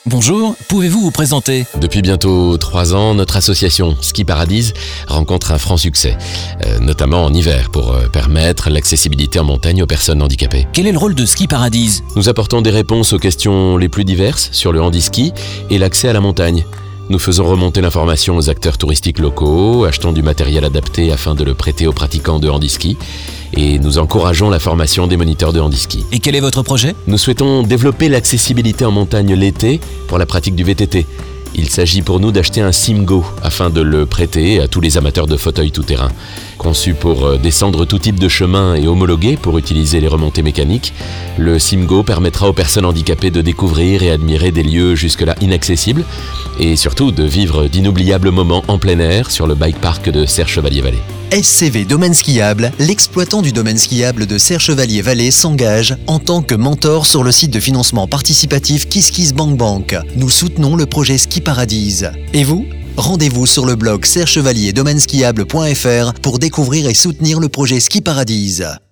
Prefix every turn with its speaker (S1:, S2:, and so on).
S1: Bonjour, pouvez-vous vous présenter ?
S2: Depuis bientôt 3 ans, notre association Ski Paradise rencontre un franc succès, notamment en hiver, pour permettre l'accessibilité en montagne aux personnes handicapées.
S1: Quel est le rôle de Ski Paradise ?
S2: Nous apportons des réponses aux questions les plus diverses sur le handiski et l'accès à la montagne. Nous faisons remonter l'information aux acteurs touristiques locaux, achetons du matériel adapté afin de le prêter aux pratiquants de handiski et nous encourageons la formation des moniteurs de handiski.
S1: Et quel est votre projet ?
S2: Nous souhaitons développer l'accessibilité en montagne l'été pour la pratique du VTT. Il s'agit pour nous d'acheter un SimGo afin de le prêter à tous les amateurs de fauteuils tout-terrain. Conçu pour descendre tout type de chemin et homologué pour utiliser les remontées mécaniques, le SimGo permettra aux personnes handicapées de découvrir et admirer des lieux jusque-là inaccessibles et surtout de vivre d'inoubliables moments en plein air sur le bike park de Serre-Chevalier-Vallée.
S3: SCV Domaine Skiable, l'exploitant du domaine skiable de Serre-Chevalier-Vallée s'engage en tant que mentor sur le site de financement participatif KissKissBankBank. Nous soutenons le projet Ski Paradise. Et vous ? Rendez-vous sur le blog serrechevalier-domaine-skiable.fr pour découvrir et soutenir le projet Ski Paradise.